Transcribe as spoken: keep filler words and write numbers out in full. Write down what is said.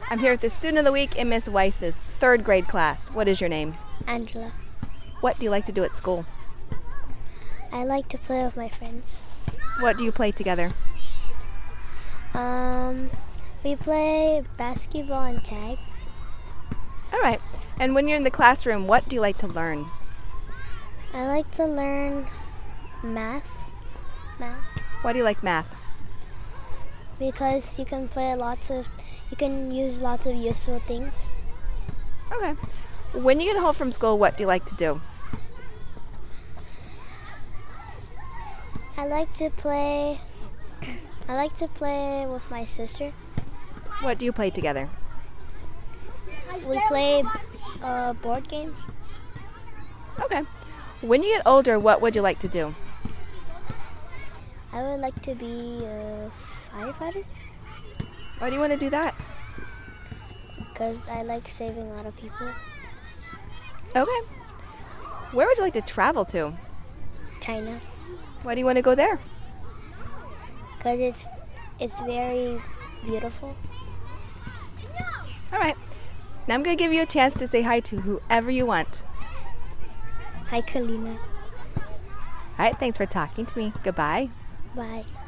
I'm here with the Student of the Week in Miss Weiss's third grade class. What is your name? Angela. What do you like to do at school? I like to play with my friends. What do you play together? Um, we play basketball and tag. All right. And when you're in the classroom, what do you like to learn? I like to learn math. Math. Why do you like math? Because you can play lots of, you can use lots of useful things. Okay. When you get home from school, what do you like to do? I like to play, I like to play with my sister. What do you play together? We play uh, board games. Okay. When you get older, what would you like to do? I would like to be a firefighter. Why do you want to do that? Because I like saving a lot of people. Okay. Where would you like to travel to? China. Why do you want to go there? Because it's, it's very beautiful. All right. Now I'm going to give you a chance to say hi to whoever you want. Hi, Kalina. All right. Thanks for talking to me. Goodbye. Bye.